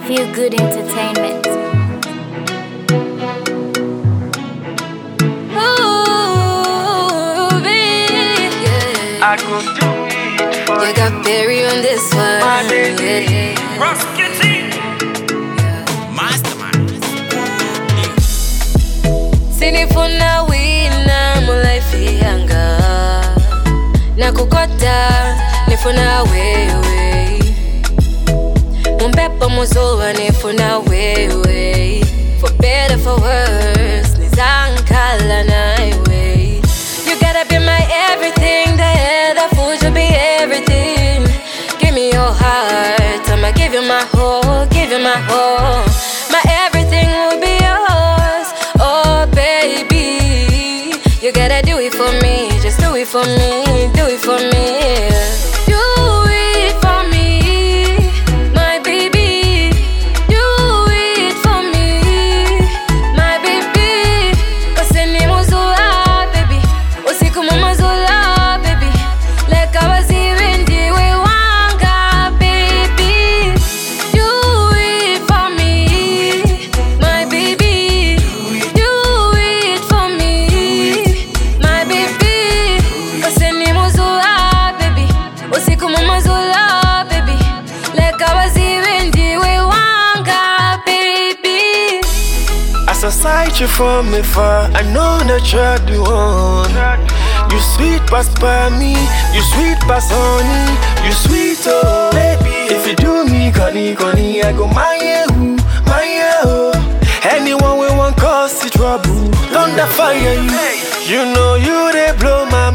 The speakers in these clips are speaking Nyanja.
Feel Good Entertainment. Ooh, baby, yeah. I go do it for You got Barry on this one. my lady. Sinifuna wina mulaifi yanga nakukota nifuna wewe mumpepo muzuwa nifuna wewe for better for worse nizankala naiwe you gotta be my everything the other fool should be everything give me your heart I'ma give you my whole my everything will be yours oh baby you gotta do it for me just do it for me do it for me do it for me my baby do it for me my baby kaseni muzula baby usiku mumazula baby leka waziri ndiwe wanga baby do it for me my baby do it for me my baby kaseni muzula baby usiku mumazula baby leka waziri ndiwe wanga baby As I sight you from afar, I know that you're the one. You sweet past by me, you sweet past honey, you sweet oh baby. If you do me conny, I go my oh. Anyone we want cause the trouble, thunder fire you. You know you they blow my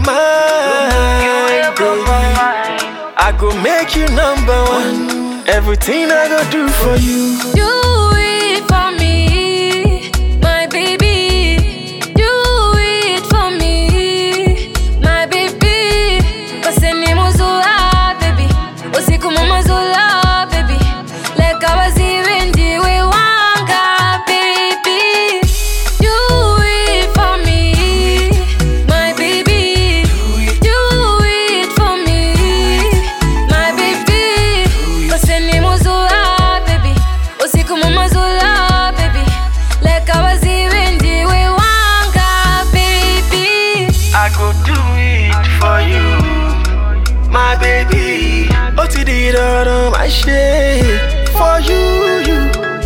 mind, baby. I go make you number one. Everything I go do for you. Do it for me, my baby. Do it for me, my baby. Kaseni muzula, baby. Usiku mumazula, baby. Leka waziri ndiwe wanga, baby. Do it for me, my baby. Do it for me, my baby. Kaseni muzula, baby. Usiku mumazula, baby. Leka waziri ndiwe wanga, baby. I go do it for you, my baby. Oti di do my shit for you.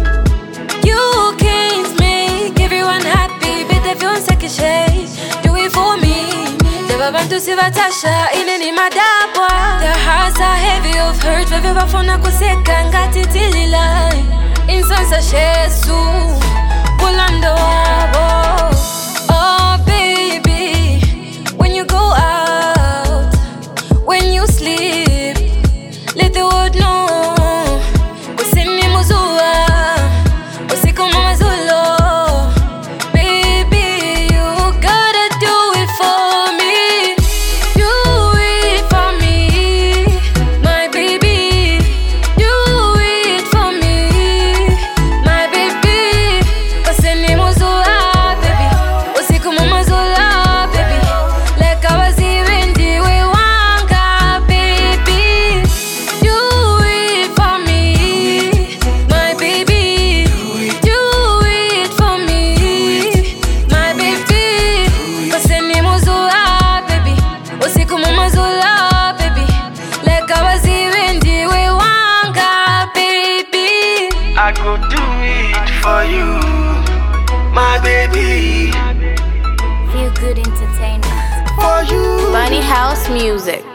You can't make everyone happy, but everyone's like a shade. Do it for me. Never want to see Vatasha in any madabwa. Their hearts are heavy of hurt. Wewe wafona kuseka ngati tilila. Insansa shesu, bulando wabo. Oh baby, when you go out, when you sleep, let the world know. Kusini muzua, usiku mamazulo. Baby, you gotta do it for me. Do it for me, my baby. Do it for me, my baby. Kusini muzua, baby. Usiku mamazulo, baby. Leka waziri ndiwe wanga, baby. Do it for me, my baby. Do it for me, my baby. Kaseni muzula, baby. Usiku mumazula, baby. Leka waziri ndiwe wanga, baby. I go do it for you, my baby. Feel Good Entertainment. For you. Bunny House Music.